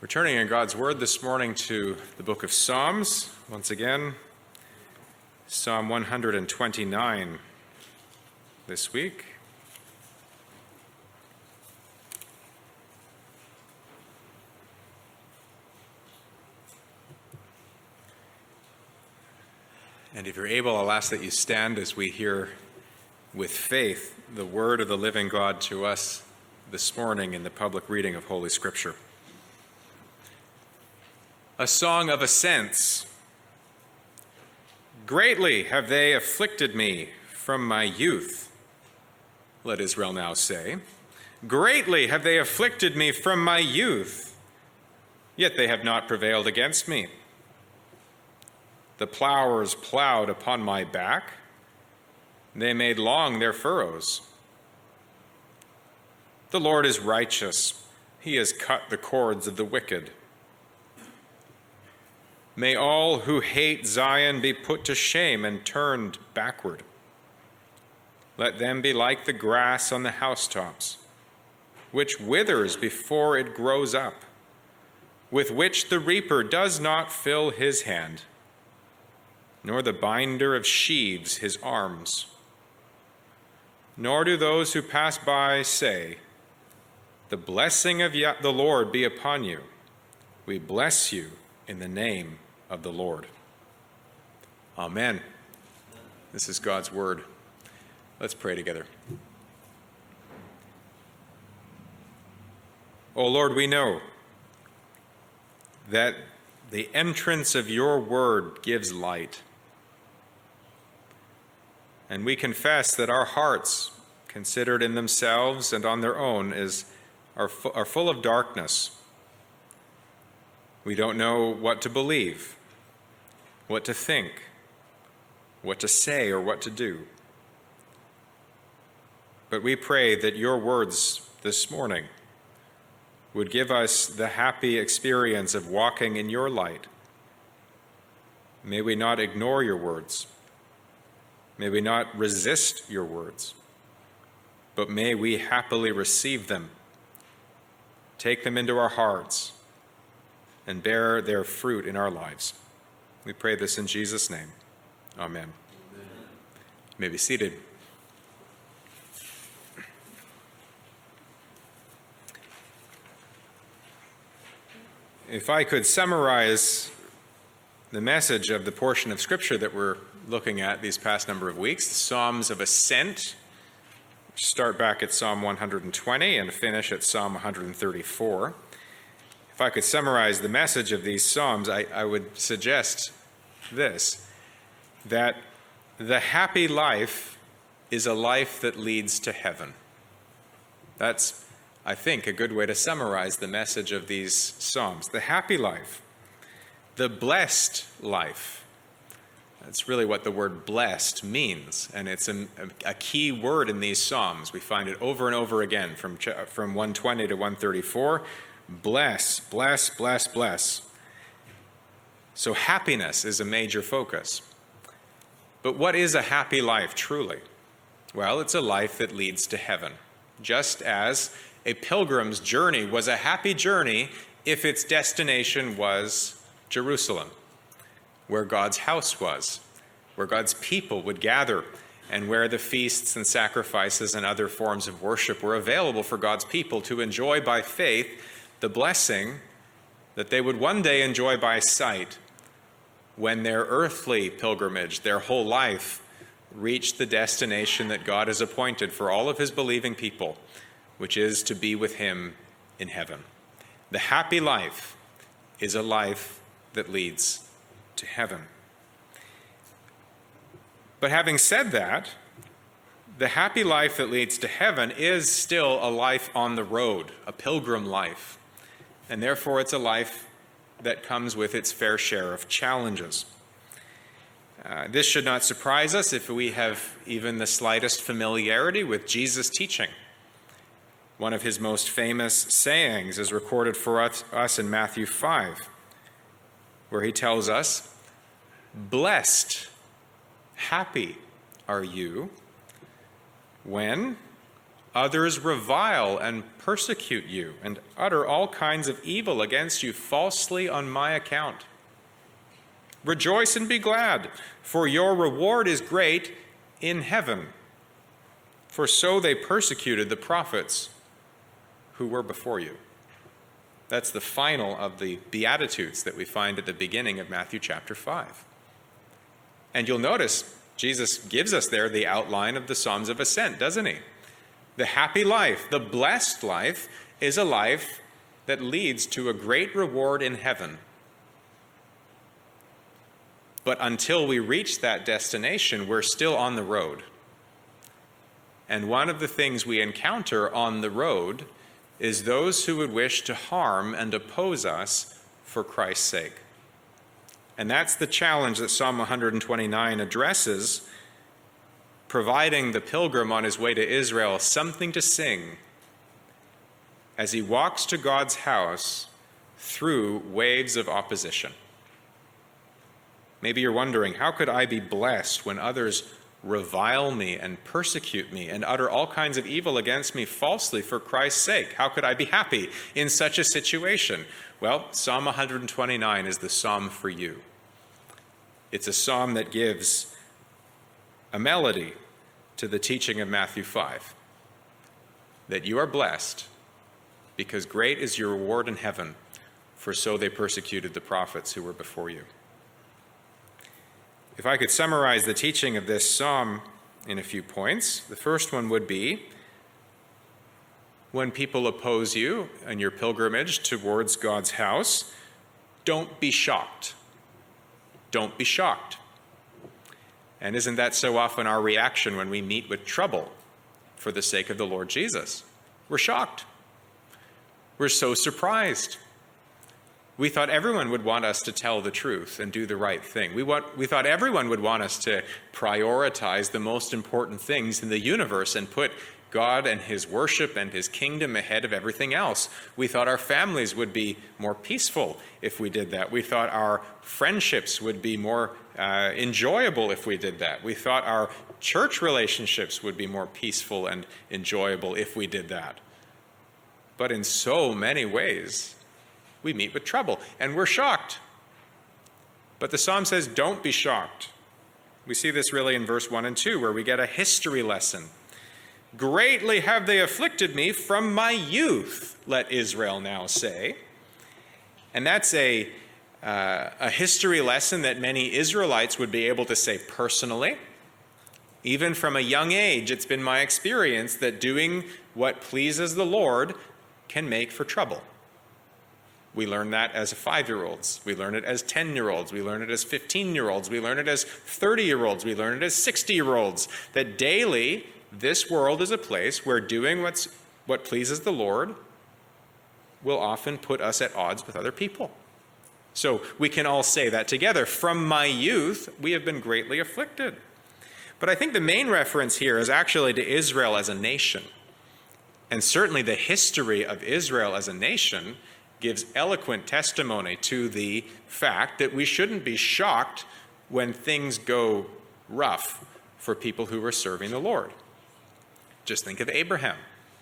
We're turning in God's Word this morning to the book of Psalms. Once again, Psalm 129 this week. And if you're able, I'll ask that you stand as we hear with faith the word of the living God to us this morning in the public reading of Holy Scripture. A song of ascents. Greatly have they afflicted me from my youth, let Israel now say. Greatly have they afflicted me from my youth, yet they have not prevailed against me. The plowers plowed upon my back, they made long their furrows. The Lord is righteous, he has cut the cords of the wicked. May all who hate Zion be put to shame and turned backward. Let them be like the grass on the housetops, which withers before it grows up, with which the reaper does not fill his hand, nor the binder of sheaves his arms. Nor do those who pass by say, the blessing of the Lord be upon you. We bless you in the name of the Lord. Amen. This is God's word. Let's pray together. O Lord, we know that the entrance of your word gives light. And we confess that our hearts, considered in themselves and on their own, are full of darkness. We don't know what to believe, what to think, what to say, or what to do. But we pray that your words this morning would give us the happy experience of walking in your light. May we not ignore your words. May we not resist your words, but may we happily receive them, take them into our hearts, and bear their fruit in our lives. We pray this in Jesus' name. Amen. Amen. You may be seated. If I could summarize the message of the portion of Scripture that we're looking at these past number of weeks, the Psalms of Ascent, which start back at Psalm 120 and finish at Psalm 134. If I could summarize the message of these Psalms, I would suggest this, that the happy life is a life that leads to heaven. That's, I think, a good way to summarize the message of these Psalms. The happy life, the blessed life. That's really what the word blessed means, and it's a key word in these Psalms. We find it over and over again from 120 to 134. Bless, bless, bless, bless. So happiness is a major focus. But what is a happy life truly? Well, it's a life that leads to heaven. Just as a pilgrim's journey was a happy journey if its destination was Jerusalem, where God's house was, where God's people would gather, and where the feasts and sacrifices and other forms of worship were available for God's people to enjoy by faith the blessing that they would one day enjoy by sight when their earthly pilgrimage, their whole life, reached the destination that God has appointed for all of his believing people, which is to be with him in heaven. The happy life is a life that leads to heaven. But having said that, the happy life that leads to heaven is still a life on the road, a pilgrim life. And therefore it's a life that comes with its fair share of challenges. This should not surprise us if we have even the slightest familiarity with Jesus' teaching. One of his most famous sayings is recorded for us in Matthew 5, where he tells us, "Blessed, happy are you when others revile and persecute you and utter all kinds of evil against you falsely on my account. Rejoice and be glad, for your reward is great in heaven. For so they persecuted the prophets who were before you." That's the final of the Beatitudes that we find at the beginning of Matthew chapter 5. And you'll notice Jesus gives us there the outline of the Psalms of Ascent, doesn't he? The happy life, the blessed life, is a life that leads to a great reward in heaven. But until we reach that destination, we're still on the road. And one of the things we encounter on the road is those who would wish to harm and oppose us for Christ's sake. And that's the challenge that Psalm 129 addresses, providing the pilgrim on his way to Israel something to sing as he walks to God's house through waves of opposition. Maybe you're wondering, how could I be blessed when others revile me and persecute me and utter all kinds of evil against me falsely for Christ's sake? How could I be happy in such a situation? Well, Psalm 129 is the psalm for you. It's a psalm that gives a melody to the teaching of Matthew 5, that you are blessed because great is your reward in heaven, for so they persecuted the prophets who were before you. If I could summarize the teaching of this psalm in a few points, the first one would be, when people oppose you in your pilgrimage towards God's house, don't be shocked. Don't be shocked. And isn't that so often our reaction when we meet with trouble for the sake of the Lord Jesus? We're shocked. We're so surprised. We thought everyone would want us to tell the truth and do the right thing. We thought everyone would want us to prioritize the most important things in the universe and put God and his worship and his kingdom ahead of everything else. We thought our families would be more peaceful if we did that. We thought our friendships would be more enjoyable if we did that. We thought our church relationships would be more peaceful and enjoyable if we did that. But in so many ways, we meet with trouble, and we're shocked. But the psalm says, don't be shocked. We see this really in verse 1 and 2, where we get a history lesson. Greatly have they afflicted me from my youth, let Israel now say. And that's a history lesson that many Israelites would be able to say personally. Even from a young age, it's been my experience that doing what pleases the Lord can make for trouble. We learn that as 5-year-olds. We learn it as 10-year-olds. We learn it as 15-year-olds. We learn it as 30-year-olds. We learn it as 60-year-olds. That daily, this world is a place where doing what pleases the Lord will often put us at odds with other people. So we can all say that together. From my youth, we have been greatly afflicted. But I think the main reference here is actually to Israel as a nation. And certainly the history of Israel as a nation gives eloquent testimony to the fact that we shouldn't be shocked when things go rough for people who are serving the Lord. Just think of Abraham.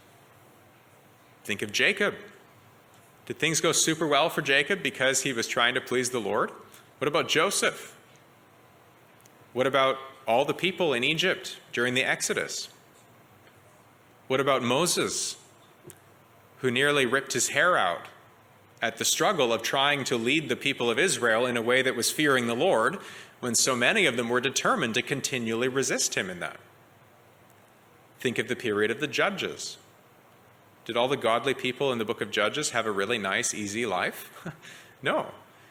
Think of Jacob. Did things go super well for Jacob because he was trying to please the Lord? What about Joseph? What about all the people in Egypt during the Exodus? What about Moses, who nearly ripped his hair out at the struggle of trying to lead the people of Israel in a way that was fearing the Lord, when so many of them were determined to continually resist him in that? Think of the period of the Judges. Did all the godly people in the book of Judges have a really nice, easy life? No.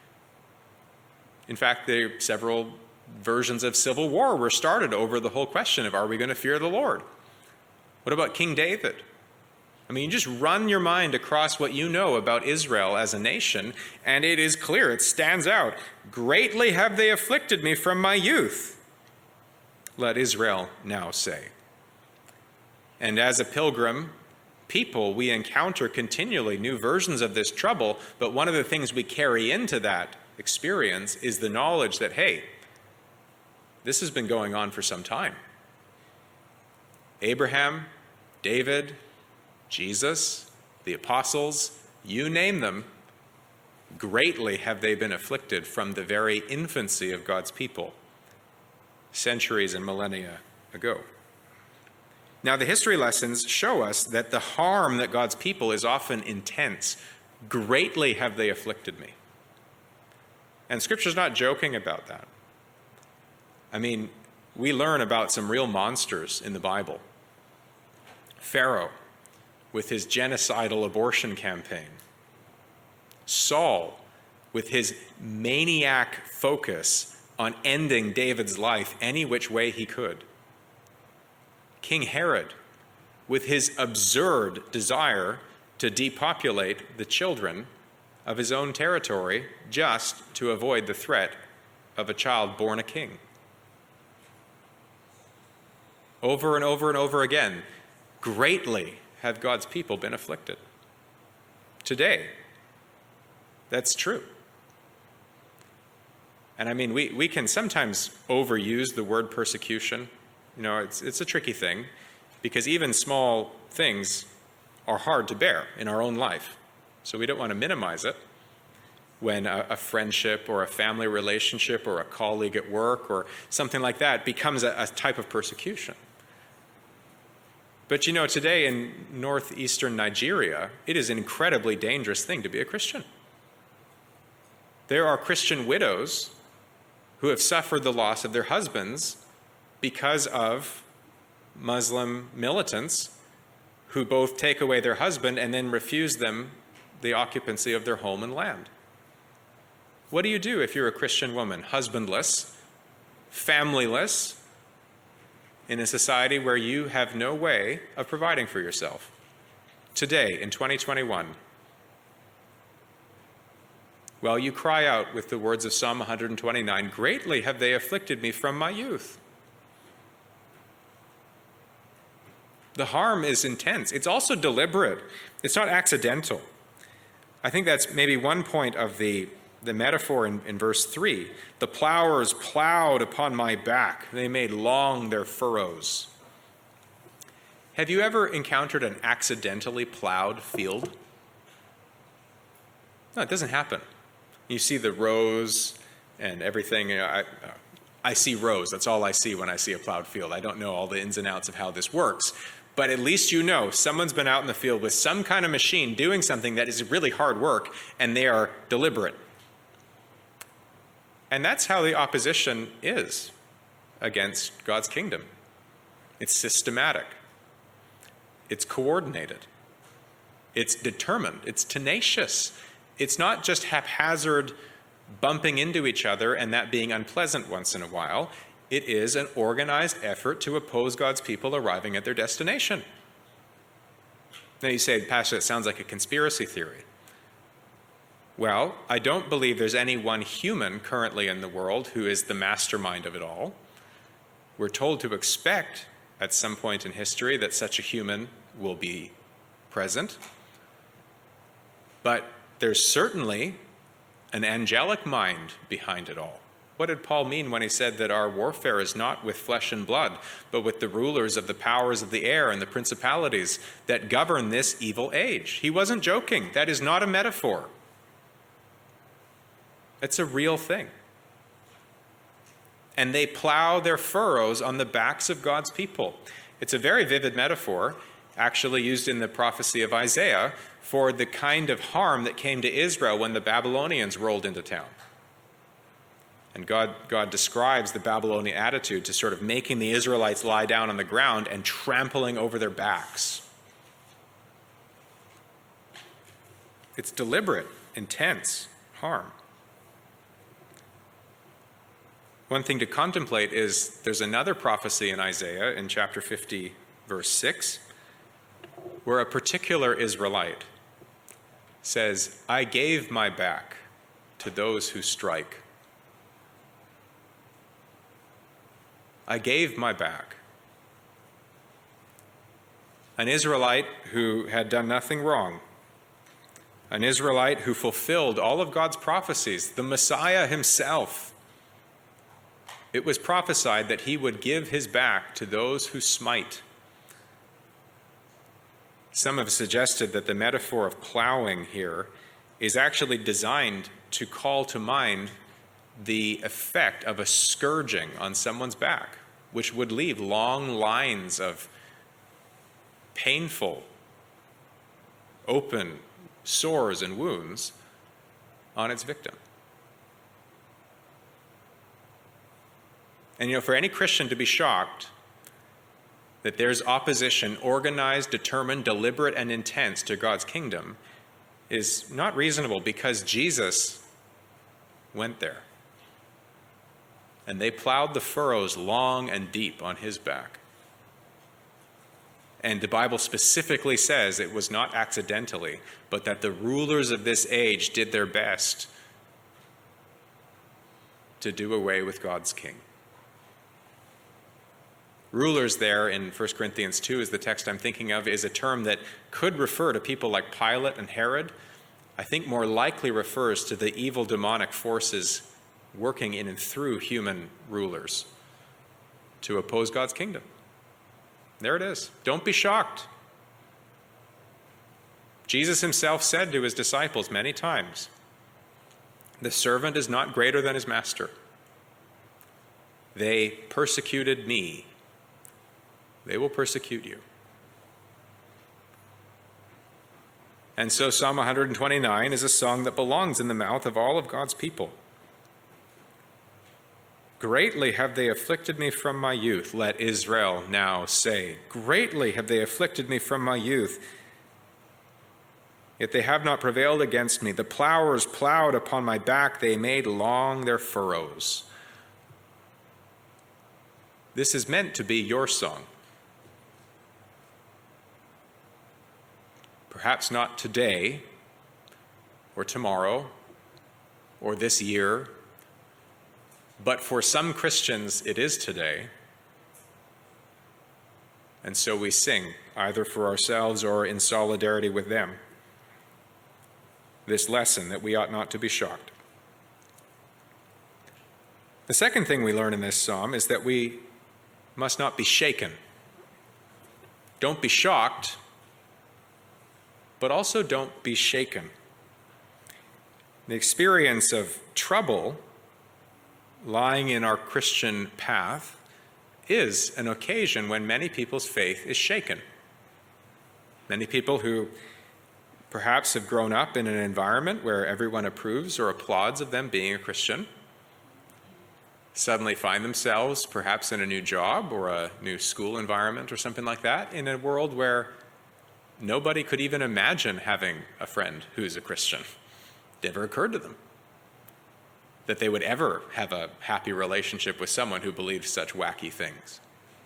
In fact, several versions of civil war were started over the whole question of, are we going to fear the Lord? What about King David? I mean, you just run your mind across what you know about Israel as a nation, and it is clear, it stands out. Greatly have they afflicted me from my youth, let Israel now say. And as a pilgrim people, we encounter continually new versions of this trouble, but one of the things we carry into that experience is the knowledge that, hey, this has been going on for some time. Abraham David, Jesus, the apostles, you name them, greatly have they been afflicted from the very infancy of God's people, centuries and millennia ago. Now, the history lessons show us that the harm that God's people is often intense. Greatly have they afflicted me. And Scripture's not joking about that. I mean, we learn about some real monsters in the Bible. Pharaoh, with his genocidal abortion campaign. Saul, with his maniac focus on ending David's life any which way he could. King Herod, with his absurd desire to depopulate the children of his own territory just to avoid the threat of a child born a king. Over and over and over again, greatly have God's people been afflicted. Today, that's true. And I mean, we can sometimes overuse the word persecution. You know, it's a tricky thing because even small things are hard to bear in our own life. So we don't want to minimize it when a friendship or a family relationship or a colleague at work or something like that becomes a type of persecution. But you know, today in northeastern Nigeria, it is an incredibly dangerous thing to be a Christian. There are Christian widows who have suffered the loss of their husbands because of Muslim militants who both take away their husband and then refuse them the occupancy of their home and land. What do you do if you're a Christian woman, husbandless, familyless, in a society where you have no way of providing for yourself? Today, in 2021, well, you cry out with the words of Psalm 129, "Greatly have they afflicted me from my youth." The harm is intense. It's also deliberate. It's not accidental. I think that's maybe one point of the metaphor in verse 3. The plowers plowed upon my back. They made long their furrows. Have you ever encountered an accidentally plowed field? No, it doesn't happen. You see the rows and everything. You know, I see rows. That's all I see when I see a plowed field. I don't know all the ins and outs of how this works. But at least you know someone's been out in the field with some kind of machine doing something that is really hard work, and they are deliberate. And that's how the opposition is against God's kingdom. It's systematic. It's coordinated. It's determined. It's tenacious. It's not just haphazard bumping into each other and that being unpleasant once in a while. It is an organized effort to oppose God's people arriving at their destination. Now you say, Pastor, that sounds like a conspiracy theory. Well, I don't believe there's any one human currently in the world who is the mastermind of it all. We're told to expect at some point in history that such a human will be present. But there's certainly an angelic mind behind it all. What did Paul mean when he said that our warfare is not with flesh and blood, but with the rulers of the powers of the air and the principalities that govern this evil age? He wasn't joking. That is not a metaphor. It's a real thing. And they plow their furrows on the backs of God's people. It's a very vivid metaphor, actually used in the prophecy of Isaiah, for the kind of harm that came to Israel when the Babylonians rolled into town. And God describes the Babylonian attitude to sort of making the Israelites lie down on the ground and trampling over their backs. It's deliberate, intense harm. One thing to contemplate is there's another prophecy in Isaiah in chapter 50, verse 6, where a particular Israelite says, "I gave my back to those who strike." I gave my back. An Israelite who had done nothing wrong. An Israelite who fulfilled all of God's prophecies, the Messiah himself. It was prophesied that he would give his back to those who smite. Some have suggested that the metaphor of plowing here is actually designed to call to mind the effect of a scourging on someone's back, which would leave long lines of painful, open sores and wounds on its victim. And for any Christian to be shocked that there's opposition, organized, determined, deliberate, and intense to God's kingdom is not reasonable, because Jesus went there. And they plowed the furrows long and deep on his back. And the Bible specifically says it was not accidentally, but that the rulers of this age did their best to do away with God's king. Rulers there in 1 Corinthians 2 is the text I'm thinking of, is a term that could refer to people like Pilate and Herod. I think more likely refers to the evil demonic forces working in and through human rulers to oppose God's kingdom. There it is. Don't be shocked. Jesus himself said to his disciples many times, "The servant is not greater than his master. They persecuted me. They will persecute you." And so Psalm 129 is a song that belongs in the mouth of all of God's people. Greatly have they afflicted me from my youth, let Israel now say. Greatly have they afflicted me from my youth, yet they have not prevailed against me. The plowers plowed upon my back, they made long their furrows. This is meant to be your song. Perhaps not today, or tomorrow, or this year, but for some Christians it is today. And so we sing, either for ourselves or in solidarity with them, this lesson that we ought not to be shocked. The second thing we learn in this psalm is that we must not be shaken. Don't be shocked, but also don't be shaken. The experience of trouble lying in our Christian path is an occasion when many people's faith is shaken. Many people who perhaps have grown up in an environment where everyone approves or applauds of them being a Christian suddenly find themselves perhaps in a new job or a new school environment or something like that, in a world where nobody could even imagine having a friend who's a Christian. It never occurred to them that they would ever have a happy relationship with someone who believed such wacky things.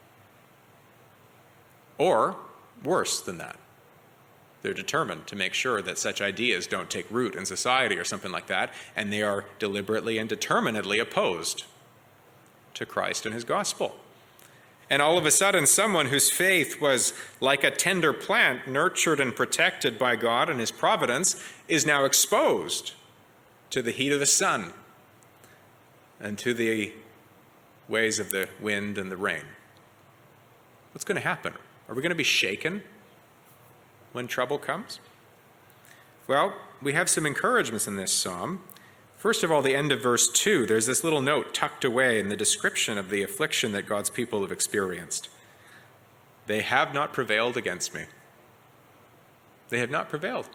Or, worse than that, they're determined to make sure that such ideas don't take root in society or something like that, and they are deliberately and determinedly opposed to Christ and his gospel. And all of a sudden, someone whose faith was like a tender plant, nurtured and protected by God and his providence, is now exposed to the heat of the sun and to the ways of the wind and the rain. What's going to happen? Are we going to be shaken when trouble comes? Well, we have some encouragements in this psalm. First of all, the end of verse 2, there's this little note tucked away in the description of the affliction that God's people have experienced. They have not prevailed against me. They have not prevailed.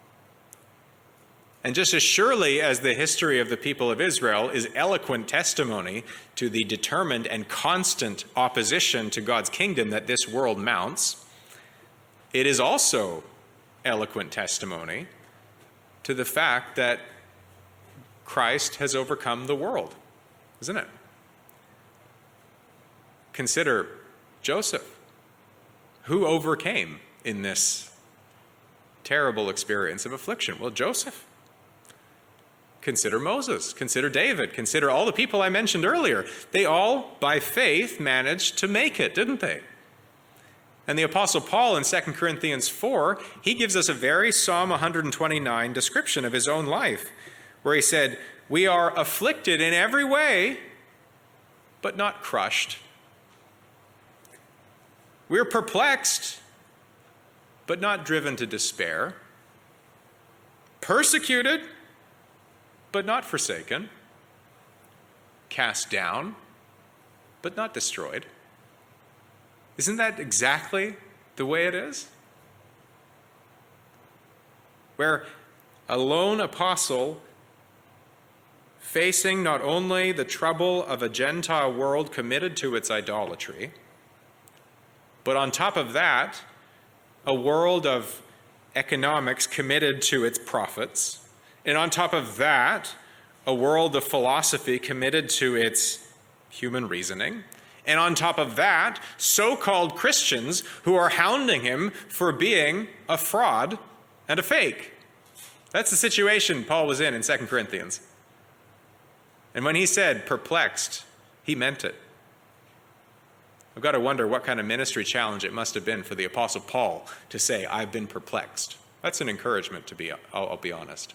And just as surely as the history of the people of Israel is eloquent testimony to the determined and constant opposition to God's kingdom that this world mounts, it is also eloquent testimony to the fact that Christ has overcome the world, isn't it? Consider Joseph. Who overcame in this terrible experience of affliction? Well, Joseph. Consider Moses, consider David, consider all the people I mentioned earlier. They all, by faith, managed to make it, didn't they? And the Apostle Paul in 2 Corinthians 4, he gives us a very Psalm 129 description of his own life, where he said, "We are afflicted in every way, but not crushed. We're perplexed, but not driven to despair. Persecuted, but not forsaken. Cast down, but not destroyed. Isn't that exactly the way it is? Where a lone apostle, facing not only the trouble of a Gentile world committed to its idolatry, but on top of that, a world of economics committed to its profits, and on top of that, a world of philosophy committed to its human reasoning, and on top of that, so-called Christians who are hounding him for being a fraud and a fake. That's the situation Paul was in 2 Corinthians. And when he said perplexed, he meant it. I've got to wonder what kind of ministry challenge it must have been for the Apostle Paul to say, I've been perplexed. That's an encouragement I'll be honest.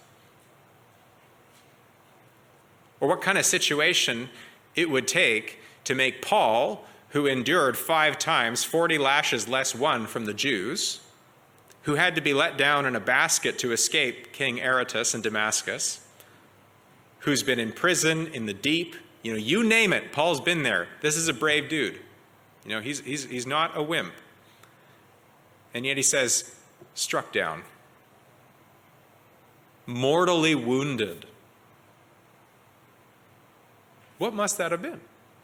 Or what kind of situation it would take to make Paul, who endured 5 times 40 lashes less one from the Jews, who had to be let down in a basket to escape King Aretas in Damascus, who's been in prison in the deep, you name it, Paul's been there. This is a brave dude. He's not a wimp. And yet he says, struck down, mortally wounded. What must that have been?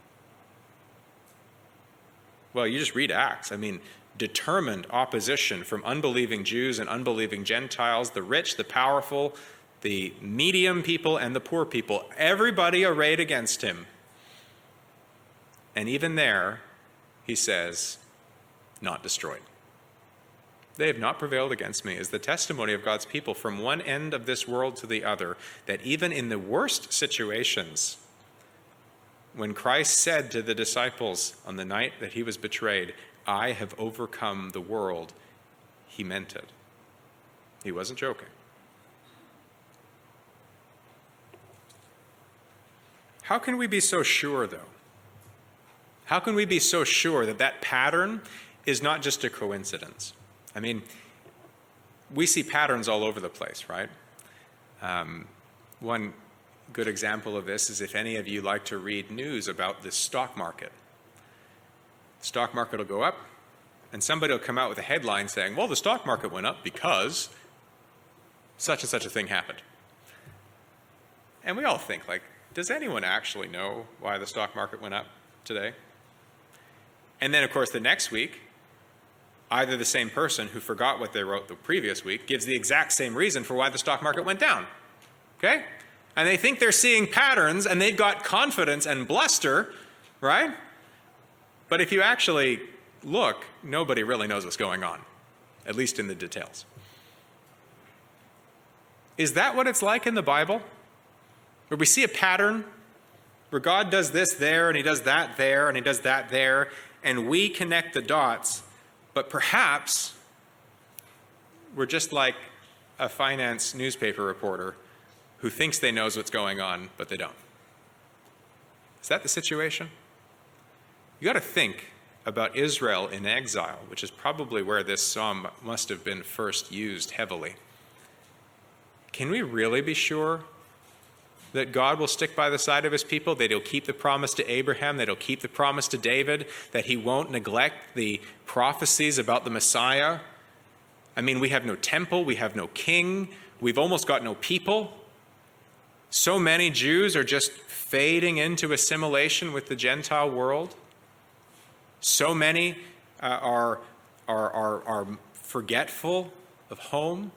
Well, you just read Acts. Determined opposition from unbelieving Jews and unbelieving Gentiles, the rich, the powerful, the medium people, and the poor people. Everybody arrayed against him. And even there, he says, not destroyed. They have not prevailed against me, is the testimony of God's people from one end of this world to the other, that even in the worst situations, when Christ said to the disciples on the night that he was betrayed, I have overcome the world, he meant it. He wasn't joking. How can we be so sure, though? How can we be so sure that that pattern is not just a coincidence? We see patterns all over the place, right? One good example of this is if any of you like to read news about the stock market. The stock market will go up, and somebody will come out with a headline saying, well, the stock market went up because such and such a thing happened. And we all think, does anyone actually know why the stock market went up today? And then, of course, the next week, either the same person who forgot what they wrote the previous week gives the exact same reason for why the stock market went down. Okay? And they think they're seeing patterns, and they've got confidence and bluster, right? But if you actually look, nobody really knows what's going on, at least in the details. Is that what it's like in the Bible? Where we see a pattern, where God does this there, and he does that there, and he does that there, and we connect the dots, but perhaps we're just like a finance newspaper reporter who thinks they knows what's going on, but they don't. Is that the situation? You got to think about Israel in exile, which is probably where this psalm must have been first used heavily. Can we really be sure that God will stick by the side of his people, that he'll keep the promise to Abraham, that he'll keep the promise to David, that he won't neglect the prophecies about the Messiah? We have no temple, we have no king, we've almost got no people. So many Jews are just fading into assimilation with the Gentile world. So many are forgetful of home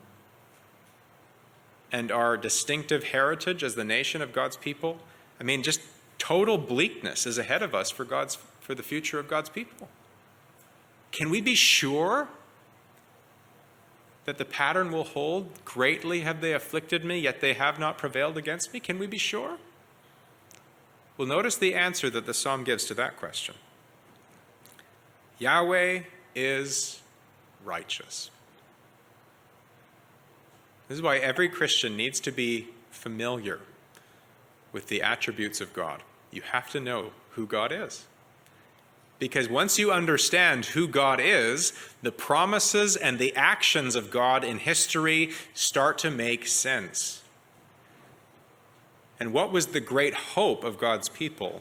and our distinctive heritage as the nation of God's people. Just total bleakness is ahead of us for the future of God's people. Can we be sure that the pattern will hold? Greatly have they afflicted me, yet they have not prevailed against me. Can we be sure? Well, notice the answer that the psalm gives to that question. Yahweh is righteous. This is why every Christian needs to be familiar with the attributes of God. You have to know who God is. Because once you understand who God is, the promises and the actions of God in history start to make sense. And what was the great hope of God's people?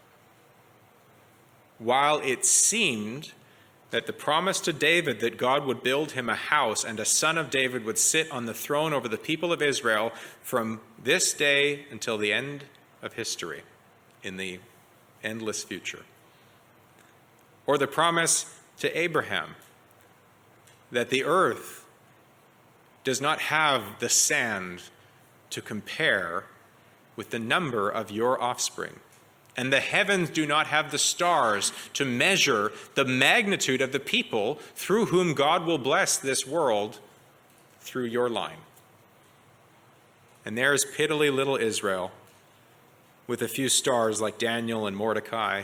While it seemed that the promise to David that God would build him a house and a son of David would sit on the throne over the people of Israel from this day until the end of history, in the endless future. Or the promise to Abraham that the earth does not have the sand to compare with the number of your offspring, and the heavens do not have the stars to measure the magnitude of the people through whom God will bless this world through your line. And there's piddly little Israel with a few stars like Daniel and Mordecai.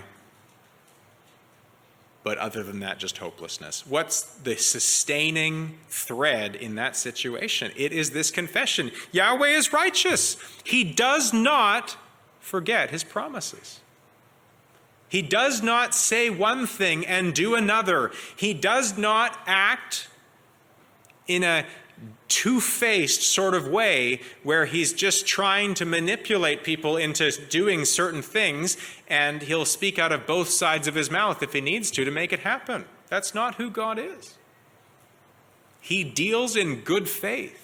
But other than that, just hopelessness. What's the sustaining thread in that situation? It is this confession. Yahweh is righteous. He does not forget his promises. He does not say one thing and do another. He does not act in a two-faced sort of way where he's just trying to manipulate people into doing certain things, and he'll speak out of both sides of his mouth if he needs to make it happen. That's not who God is. He deals in good faith.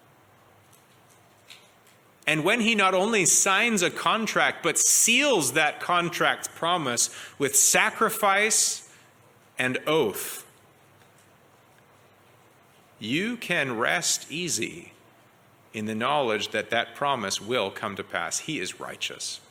And when he not only signs a contract, but seals that contract's promise with sacrifice and oath, you can rest easy in the knowledge that that promise will come to pass. He is righteous.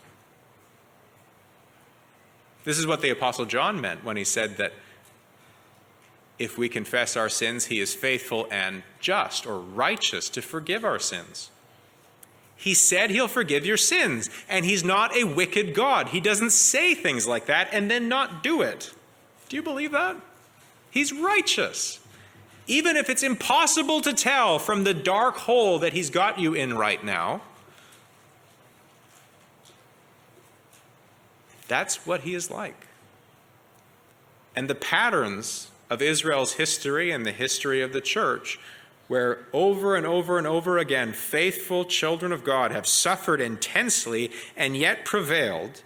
This is what the Apostle John meant when he said that if we confess our sins, he is faithful and just or righteous to forgive our sins. He said he'll forgive your sins, and he's not a wicked God. He doesn't say things like that and then not do it. Do you believe that? He's righteous. Even if it's impossible to tell from the dark hole that he's got you in right now, that's what he is like. And the patterns of Israel's history and the history of the church, where over and over and over again, faithful children of God have suffered intensely and yet prevailed,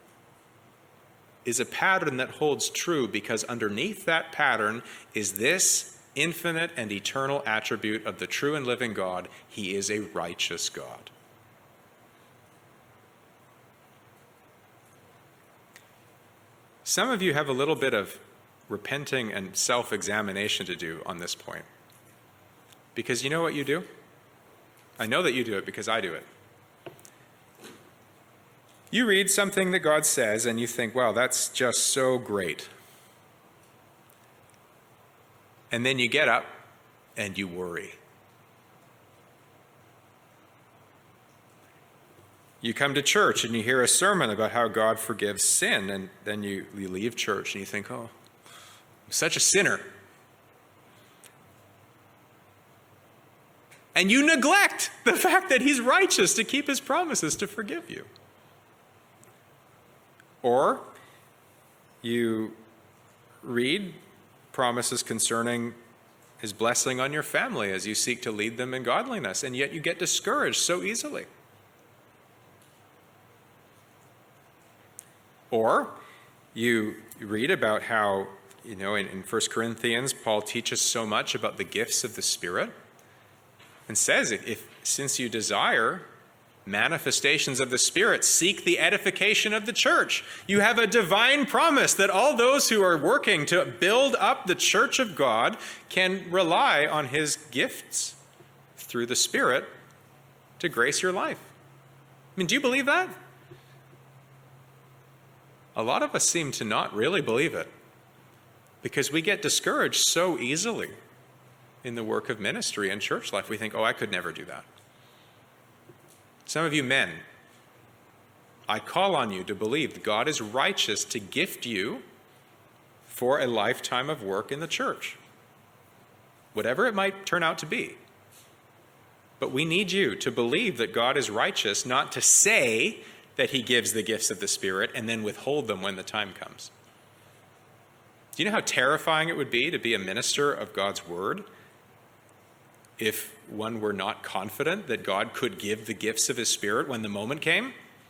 is a pattern that holds true because underneath that pattern is this infinite and eternal attribute of the true and living God. He is a righteous God. Some of you have a little bit of repenting and self-examination to do on this point. Because you know what you do? I know that you do it because I do it. You read something that God says and you think, wow, that's just so great. And then you get up and you worry. You come to church and you hear a sermon about how God forgives sin, and then you leave church and you think, oh, I'm such a sinner. And you neglect the fact that he's righteous to keep his promises to forgive you. Or you read promises concerning his blessing on your family as you seek to lead them in godliness, and yet you get discouraged so easily. Or you read about how, in 1 Corinthians, Paul teaches so much about the gifts of the Spirit, and says, since you desire manifestations of the Spirit, seek the edification of the church. You have a divine promise that all those who are working to build up the church of God can rely on his gifts through the Spirit to grace your life. I mean, do you believe that? A lot of us seem to not really believe it because we get discouraged so easily in the work of ministry and church life. We think, oh, I could never do that. Some of you men, I call on you to believe that God is righteous to gift you for a lifetime of work in the church, whatever it might turn out to be. But we need you to believe that God is righteous, not to say that he gives the gifts of the Spirit and then withhold them when the time comes. Do you know how terrifying it would be to be a minister of God's word if one were not confident that God could give the gifts of his Spirit when the moment came?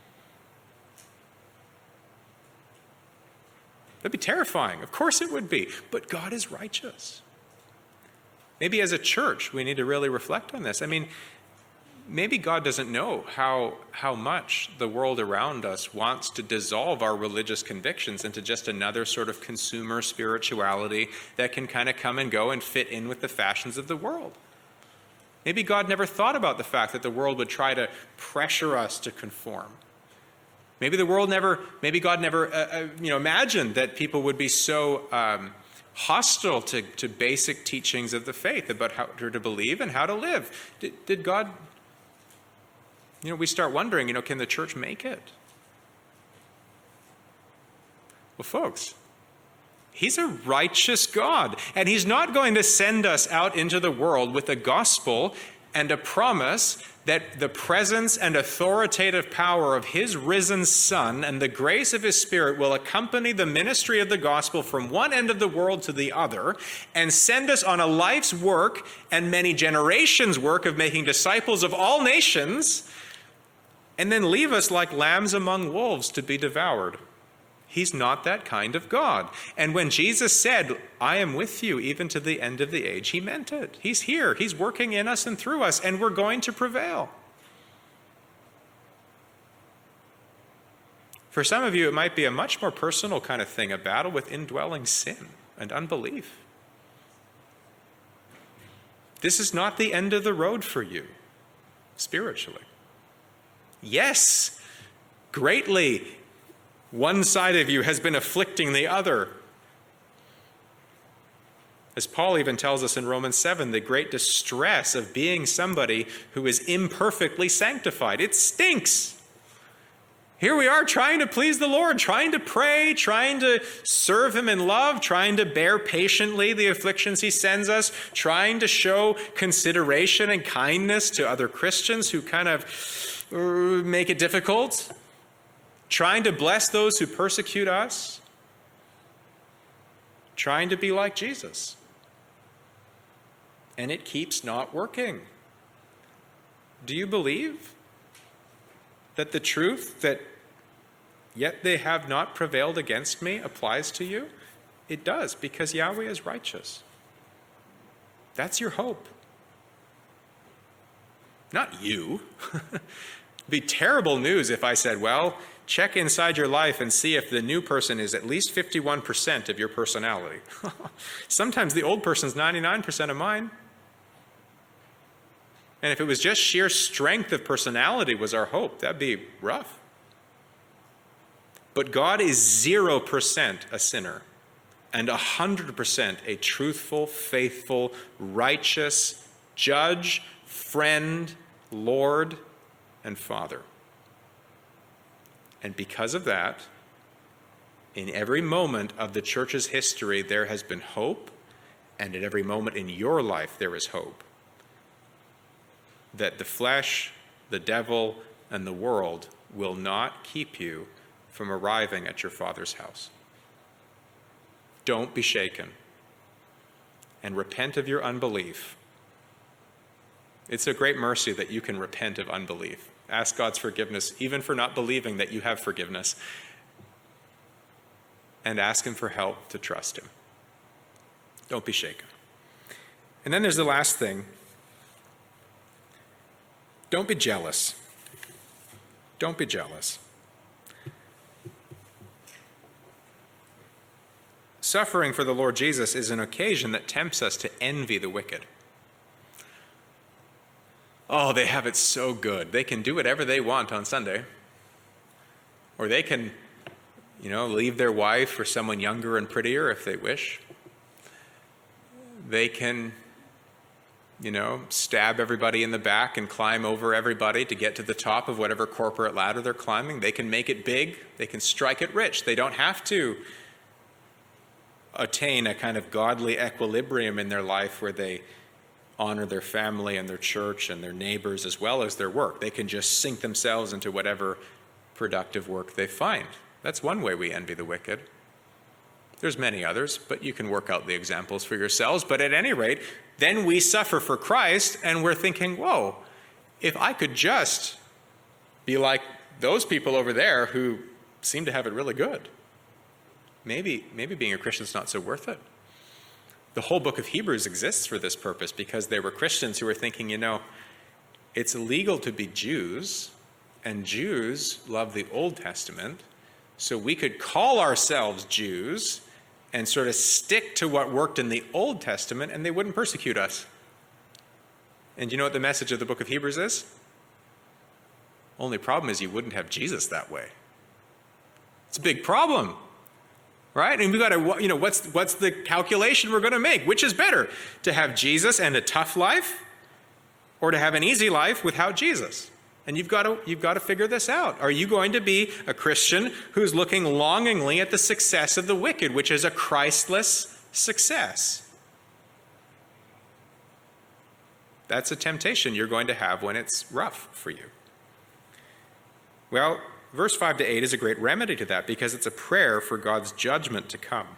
That'd be terrifying. Of course it would be. But God is righteous. Maybe as a church, we need to really reflect on this. I mean, maybe God doesn't know how much the world around us wants to dissolve our religious convictions into just another sort of consumer spirituality that can kind of come and go and fit in with the fashions of the world. Maybe God never thought about the fact that the world would try to pressure us to conform. Maybe God never imagined that people would be so hostile to basic teachings of the faith about how to believe and how to live. Did God, we start wondering, can the church make it? Well, folks, he's a righteous God, and he's not going to send us out into the world with a gospel and a promise that the presence and authoritative power of his risen Son and the grace of his Spirit will accompany the ministry of the gospel from one end of the world to the other and send us on a life's work and many generations' work of making disciples of all nations, and then leave us like lambs among wolves to be devoured. He's not that kind of God. And when Jesus said, I am with you even to the end of the age, he meant it. He's here. He's working in us and through us, and we're going to prevail. For some of you, it might be a much more personal kind of thing, a battle with indwelling sin and unbelief. This is not the end of the road for you, spiritually. Yes, greatly, one side of you has been afflicting the other. As Paul even tells us in Romans 7, the great distress of being somebody who is imperfectly sanctified. It stinks. Here we are trying to please the Lord, trying to pray, trying to serve him in love, trying to bear patiently the afflictions he sends us, trying to show consideration and kindness to other Christians who kind of make it difficult, trying to bless those who persecute us, trying to be like Jesus. And it keeps not working. Do you believe that the truth that yet they have not prevailed against me applies to you? It does, because Yahweh is righteous. That's your hope. Not you. It'd be terrible news if I said, well, check inside your life and see if the new person is at least 51% of your personality. Sometimes the old person's 99% of mine. And if it was just sheer strength of personality was our hope, that'd be rough. But God is 0% a sinner and 100% a truthful, faithful, righteous judge, friend, Lord, and Father. And because of that, in every moment of the church's history, there has been hope, and at every moment in your life, there is hope. That the flesh, the devil, and the world will not keep you from arriving at your Father's house. Don't be shaken, and repent of your unbelief. It's a great mercy that you can repent of unbelief. Ask God's forgiveness, even for not believing that you have forgiveness, and ask him for help to trust him. Don't be shaken. And then there's the last thing. Don't be jealous. Don't be jealous. Suffering for the Lord Jesus is an occasion that tempts us to envy the wicked. Oh, they have it so good. They can do whatever they want on Sunday. Or they can, leave their wife for someone younger and prettier if they wish. They can, stab everybody in the back and climb over everybody to get to the top of whatever corporate ladder they're climbing. They can make it big. They can strike it rich. They don't have to attain a kind of godly equilibrium in their life where they honor their family and their church and their neighbors as well as their work. They can just sink themselves into whatever productive work they find. That's one way we envy the wicked. There's many others, but you can work out the examples for yourselves. But at any rate, then we suffer for Christ, and we're thinking, whoa, if I could just be like those people over there who seem to have it really good, maybe being a Christian is not so worth it. The whole book of Hebrews exists for this purpose, because there were Christians who were thinking, it's illegal to be Jews, and Jews love the Old Testament, so we could call ourselves Jews and sort of stick to what worked in the Old Testament, and they wouldn't persecute us. And you know what the message of the book of Hebrews is? Only problem is you wouldn't have Jesus that way. It's a big problem, right? And we've got to, what's the calculation we're going to make? Which is better, to have Jesus and a tough life, or to have an easy life without Jesus? And you've got to figure this out. Are you going to be a Christian who's looking longingly at the success of the wicked, which is a Christless success? That's a temptation you're going to have when it's rough for you. Well, verse 5 to 8 is a great remedy to that, because it's a prayer for God's judgment to come.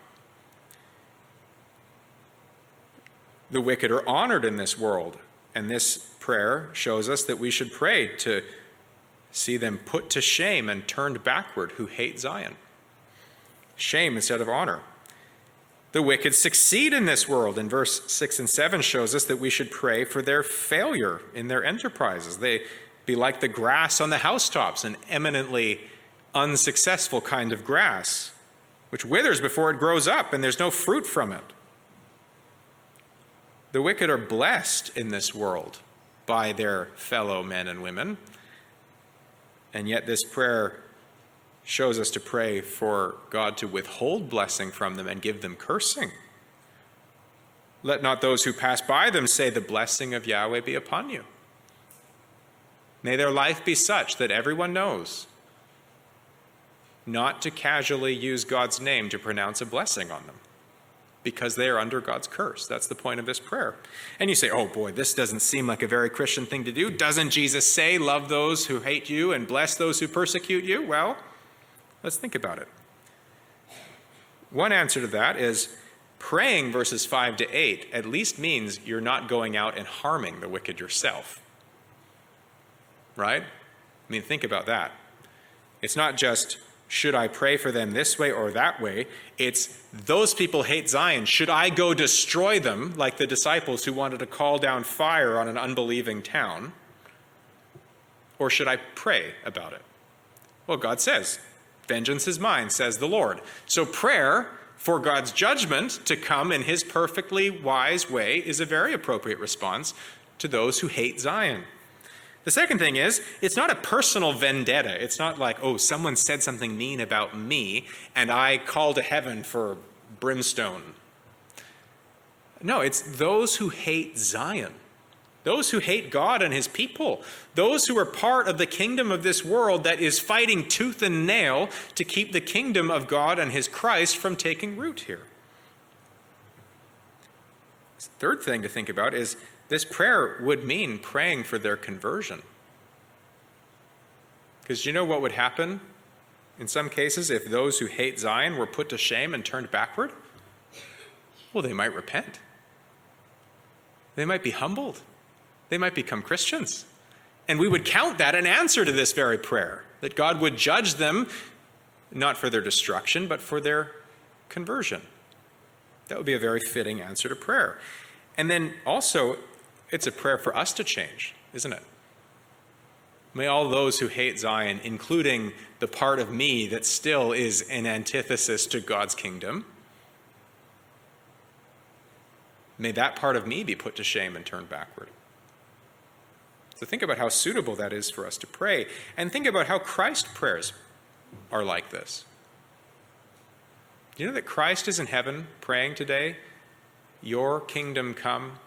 The wicked are honored in this world, and this prayer shows us that we should pray to see them put to shame and turned backward who hate Zion. Shame instead of honor. The wicked succeed in this world, and verse 6 and 7 shows us that we should pray for their failure in their enterprises. They be like the grass on the housetops, an eminently unsuccessful kind of grass, which withers before it grows up, and there's no fruit from it. The wicked are blessed in this world by their fellow men and women, and yet this prayer shows us to pray for God to withhold blessing from them and give them cursing. Let not those who pass by them say, the blessing of Yahweh be upon you. May their life be such that everyone knows not to casually use God's name to pronounce a blessing on them, because they are under God's curse. That's the point of this prayer. And you say, oh boy, this doesn't seem like a very Christian thing to do. Doesn't Jesus say, love those who hate you and bless those who persecute you? Well, let's think about it. One answer to that is praying verses 5 to 8 at least means you're not going out and harming the wicked yourself. Right? I mean, think about that. It's not just, should I pray for them this way or that way? It's, those people hate Zion. Should I go destroy them, like the disciples who wanted to call down fire on an unbelieving town? Or should I pray about it? Well, God says, vengeance is mine, says the Lord. So prayer for God's judgment to come in his perfectly wise way is a very appropriate response to those who hate Zion. The second thing is, it's not a personal vendetta. It's not like, oh, someone said something mean about me, and I call to heaven for brimstone. No, it's those who hate Zion, those who hate God and his people, those who are part of the kingdom of this world that is fighting tooth and nail to keep the kingdom of God and his Christ from taking root here. The third thing to think about is, this prayer would mean praying for their conversion. Because you know what would happen in some cases if those who hate Zion were put to shame and turned backward? Well, they might repent. They might be humbled. They might become Christians. And we would count that an answer to this very prayer, that God would judge them not for their destruction, but for their conversion. That would be a very fitting answer to prayer. And then also, it's a prayer for us to change, isn't it? May all those who hate Zion, including the part of me that still is an antithesis to God's kingdom, may that part of me be put to shame and turned backward. So think about how suitable that is for us to pray, and think about how Christ's prayers are like this. Do you know that Christ is in heaven praying today, your kingdom come?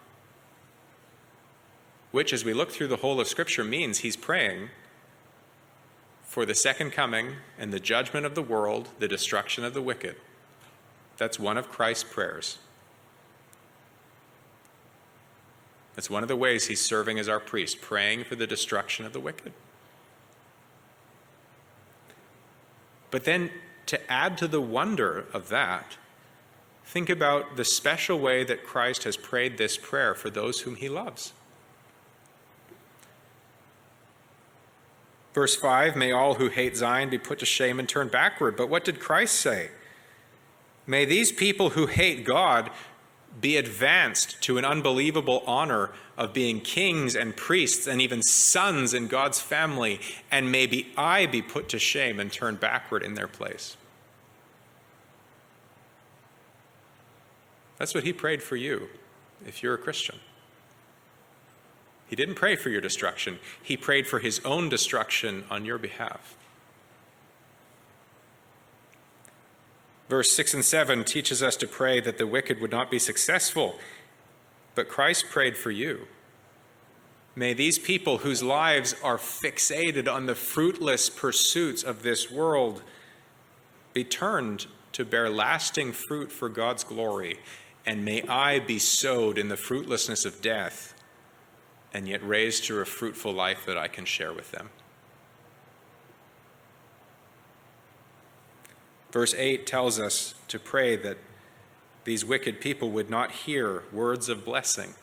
Which, as we look through the whole of Scripture, means he's praying for the second coming and the judgment of the world, the destruction of the wicked. That's one of Christ's prayers. That's one of the ways he's serving as our priest, praying for the destruction of the wicked. But then, to add to the wonder of that, think about the special way that Christ has prayed this prayer for those whom he loves. Verse 5, may all who hate Zion be put to shame and turn backward. But what did Christ say? May these people who hate God be advanced to an unbelievable honor of being kings and priests and even sons in God's family, and maybe I be put to shame and turn backward in their place. That's what he prayed for you if you're a Christian. He didn't pray for your destruction. He prayed for his own destruction on your behalf. Verse 6 and 7 teaches us to pray that the wicked would not be successful, but Christ prayed for you. May these people whose lives are fixated on the fruitless pursuits of this world be turned to bear lasting fruit for God's glory, and may I be sowed in the fruitlessness of death and yet raised to a fruitful life that I can share with them. Verse 8 tells us to pray that these wicked people would not hear words of blessing.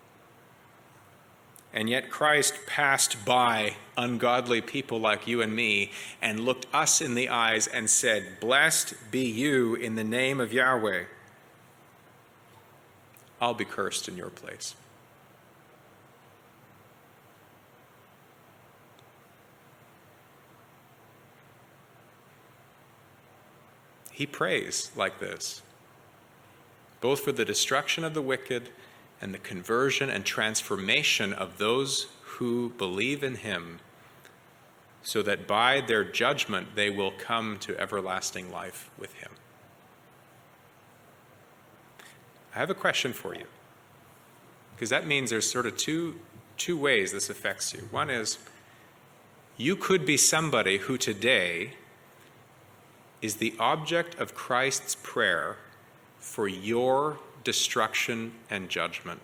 And yet Christ passed by ungodly people like you and me and looked us in the eyes and said, "Blessed be you in the name of Yahweh. I'll be cursed in your place." He prays like this, both for the destruction of the wicked and the conversion and transformation of those who believe in him, so that by their judgment they will come to everlasting life with him. I have a question for you, because that means there's sort of two ways this affects you. One is, you could be somebody who today is the object of Christ's prayer for your destruction and judgment.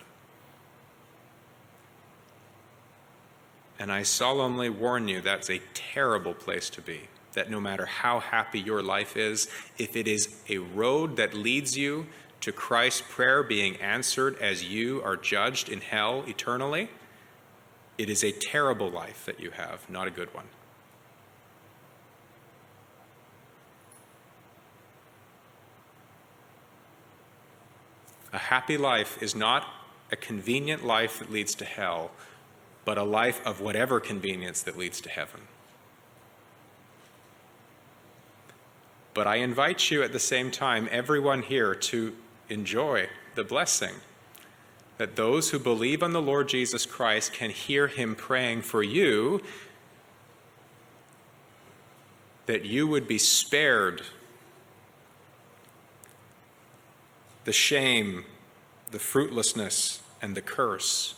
And I solemnly warn you, that's a terrible place to be. That no matter how happy your life is, if it is a road that leads you to Christ's prayer being answered as you are judged in hell eternally, it is a terrible life that you have, not a good one. A happy life is not a convenient life that leads to hell, but a life of whatever convenience that leads to heaven. But I invite you at the same time, everyone here, to enjoy the blessing that those who believe on the Lord Jesus Christ can hear him praying for you, that you would be spared the shame, the fruitlessness, and the curse,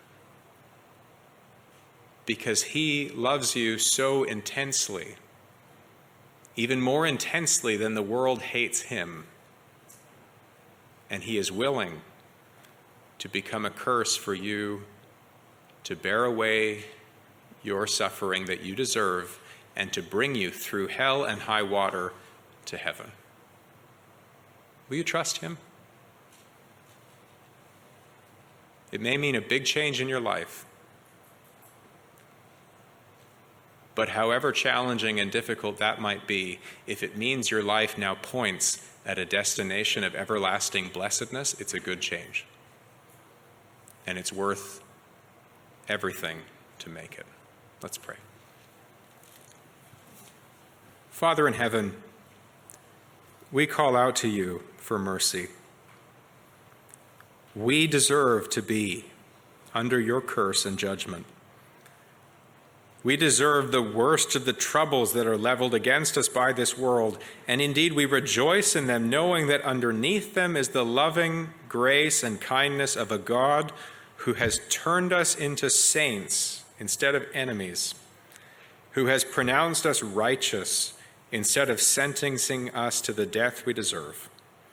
because he loves you so intensely, even more intensely than the world hates him, and he is willing to become a curse for you, to bear away your suffering that you deserve, and to bring you through hell and high water to heaven. Will you trust him? It may mean a big change in your life, but however challenging and difficult that might be, if it means your life now points at a destination of everlasting blessedness, it's a good change. And it's worth everything to make it. Let's pray. Father in heaven, we call out to you for mercy. We deserve to be under your curse and judgment. We deserve the worst of the troubles that are leveled against us by this world, and indeed we rejoice in them, knowing that underneath them is the loving grace and kindness of a God who has turned us into saints instead of enemies, who has pronounced us righteous instead of sentencing us to the death we deserve.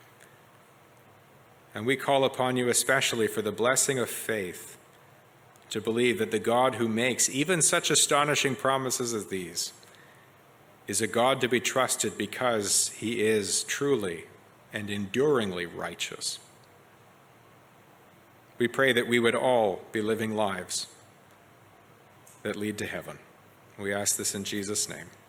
And we call upon you especially for the blessing of faith, to believe that the God who makes even such astonishing promises as these is a God to be trusted, because he is truly and enduringly righteous. We pray that we would all be living lives that lead to heaven. We ask this in Jesus' name.